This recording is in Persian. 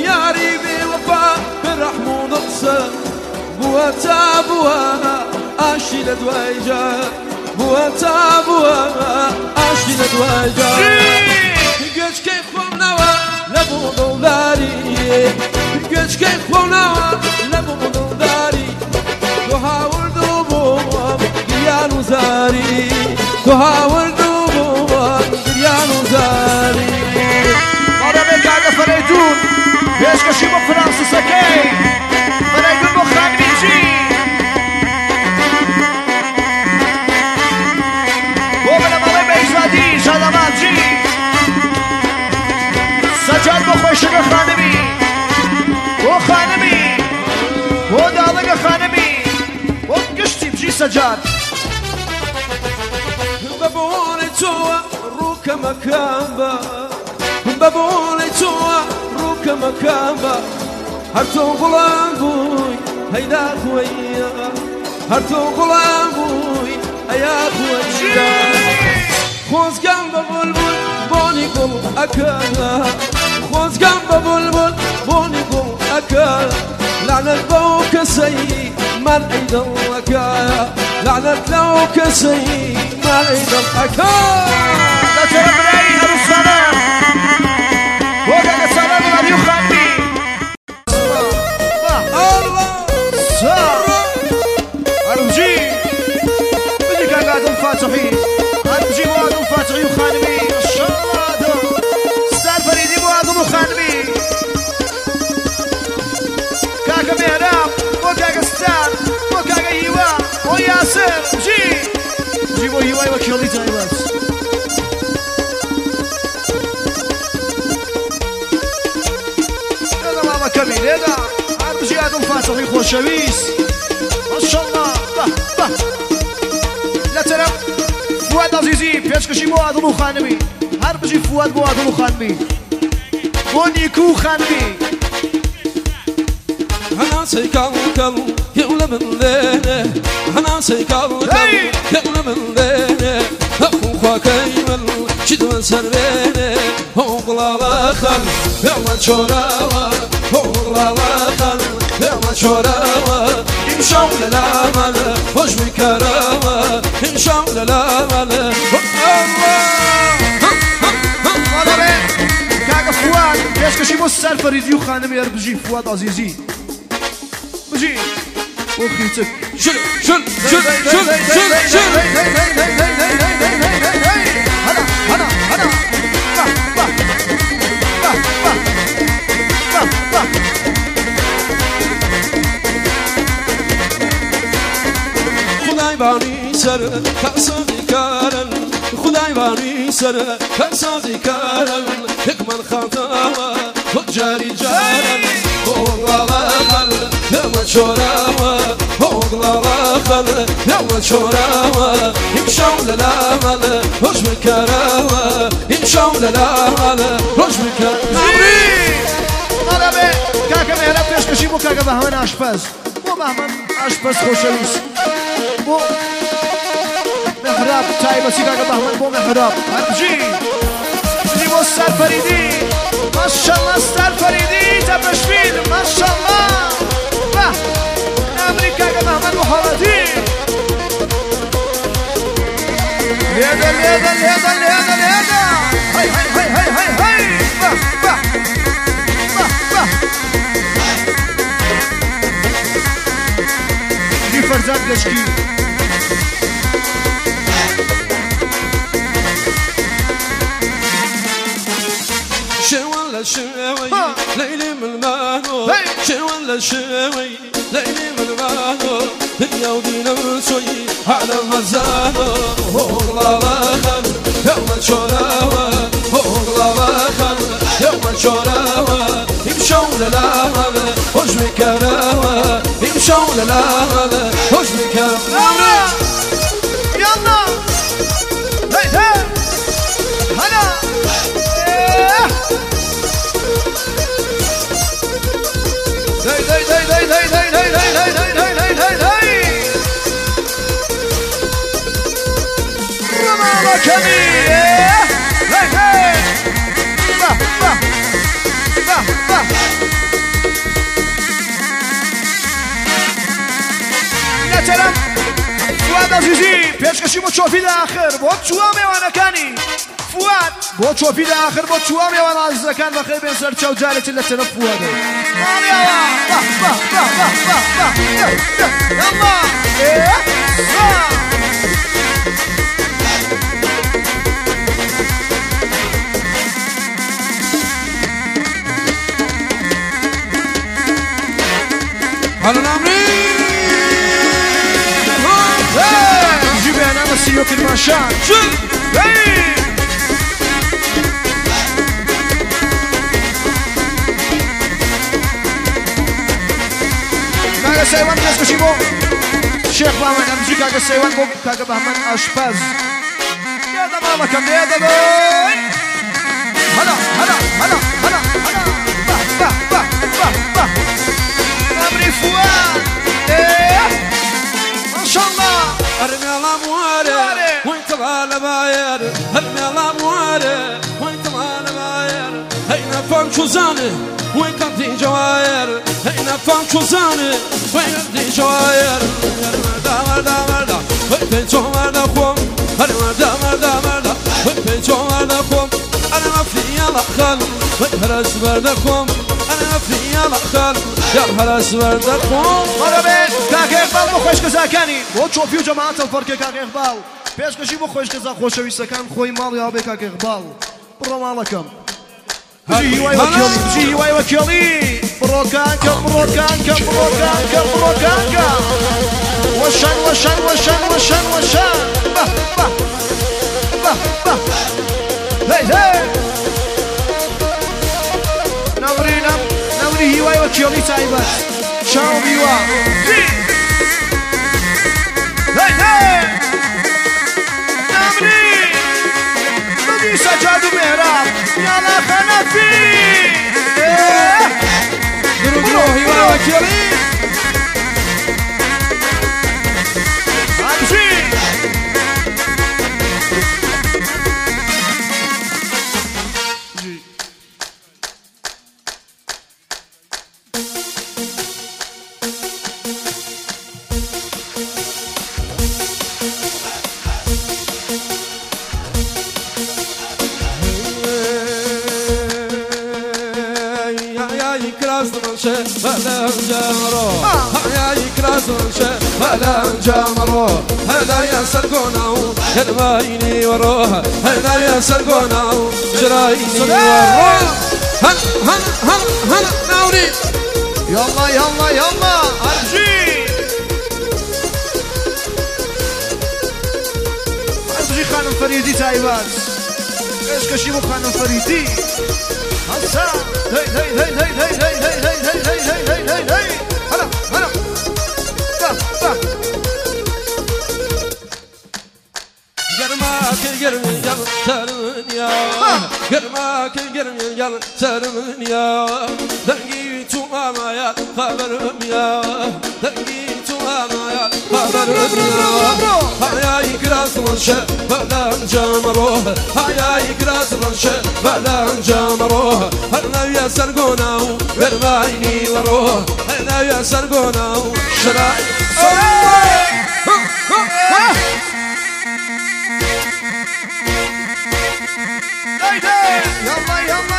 ياري بوفا بالرحم ونقصه بوا تابوا اشي لدوايجا بوا تابوا اشي لدوايجا قش كيف قمنا لبو دولاري قش كيف قمنا لبو دولاري تحاول دوبوم قريان وزاري تحاول دوبوم قريان وزاري مرة بك على فريدون بيش كشيبو فرنسا سكي فريدون مخان بيجي ومن مالي بيزادي شادمان جي سجاد بخوش خانمي وخانمي ودالك خانمي وقشتي بجي سجاد بابوني توا روك مكانبا بابوني توا روك مكانبا هرتو غلامبوي هيدا خويا هرتو غلامبوي هيا خويا خوز جنب بلبل بوني قل أكا خوز جنب بلبل بوني قل أكا لعنة بوك سي من عيد الوكايا لعنة لو كسي من عيد الأكا لا ترى براي أبو السلام وقال السلام غادي يخلي الله أرمجي بدي كان قاعد فاتحين أرمجي مواد فاتحي وخانمي إن شاء الله ستار فريدي مواد وخانمي كاكا مهراب وكاكا ستار وكاكا هيوا وياسر جيبوا هيواي وكيولي تايمات هذا ماما كميل هذا أرمجي آدم فاتحي خوشويس ما شاء الله به لا ترى فؤاد عزيزي بيشكشي بو آدم خانمي أرمجي فؤاد بو آدم خانمي بونيكو خانمي أنا سيكال يولا من ليلة أنا سيكال يولا من ليلة أخو خاكيمل شدوان سربينة هوغلا لخل يولا تشوراوا هوغلا لخل يولا تشوراوا إمشاو للعمل وش بكراوا إمشاو للعمل الله كاكا فؤاد بيشكشي بو السرفريزي وخانمي أرمجي فؤاد عزيزي بجي وخيتك شل خدای بانی سر کسانی کارن خدای بانی سر کسانی کارن هکمن خطاوا جاری جارن هوغلا لخل يوم تشوراوا هوغلا لخل يوم تشوراوا يمشوا للعمل وش بكراوا يمشوا للعمل وش بكراوا مالا بي كاكا مهرب بيشكشي بو كاكا بهمن عشباز بو بهمن عشباز خوشويس بو محراب تايبسي كاكا بهمن بو محراب هنجي جيبو السر فريدي ما شاء الله السر فريدي تبشبين ما شاء الله به امريكا كاكا بهمن وحالتي ليدا هاي دي فرزاد لشكي شوال شوي ليلي من المانو شوال شوي ليلي من المانو الدنيا ودينا نسوي على مزانو هوغلا لخل يوم تشوراوا هوغلا لخل يوم تشوراوا يمشوا للعمل وش بكراوا يمشوا للعمل وش بكراوا يلا هلا پێشکەشی بۆ چۆپی داخر بۆ چووە میێوانەکانی فواد بۆ چۆپی داخر بۆ چووە میێوان عزیزەکان بەخێر بێن سەر چاو جارێکی لە تەرەف فوادە هلا نامري جيب انا مسيو كرماشان كاكا سيوان كاسكو شيبو شيخ بامن امجي كاكا سيوان بو كاكا بامن اشباز يا دا ماما كم يا دا بوي هلا هلا هلا هلا هلا با با با با نامري فواد ما شاء الله ارمي الامواري وانت على باير ارمي الامواري وانت على باير هينا فان شوزاني وين كنتي جواير هينا فان شوزاني وين كنتي جواير مردا مردا مردا وين بيتو مردا خوم مردا مردا مردا وين بيتو مردا خوم انا ما في يلا خل وين هرس مردا خوم انا في يلا خل يا هرس مردا خوم مرحبا كاكا اقبال بو خوش كزاكاني بو تشوفي جماعة الفرق كاكا اقبال پێشکەشی بۆ خۆش کەزا خۆشەویستەکان خۆی ماڵی هاوبێ کاکە اقبال بڕۆ ماڵەکەم بژی هیوای وەکێڵی بژی هیوای وەکێڵی بڕۆکانکە بڕۆکانکە بڕۆکانکە بڕۆکانکە وەشان وەشان وەشان وەشان وەشان بە بە بە بە هەی هەی نەوری هیوای وەکێڵی تایبەت شاو هیوا هەی هەی سجاد ومهراب يلا خنفي درو هيوا وكيلي امشي هلا جمرو يا يكراسون شه هلا جمرو هلا يا سرقوناو يدبايني وروها هلا يا سرقوناو جرايني وروها هلا ناوري يلا يلا يلا ارجي ارجي خانم فريدي تايبات ايش كشيبو خانم فريدي هسا هي هي هي هي هي هي هي هي هي هي هي هي هي هلا هلا با با Germak germin yal sarın ya Germak germin yal sarın ya Dengi tuğamaya haberim ya Dengi tuğamaya haberim ya Hayay kraslan şe falan camro Hayay kraslan şe falan camro Hala ya sargonau vermayni varo Hala ya sargonau şeray يلا يلا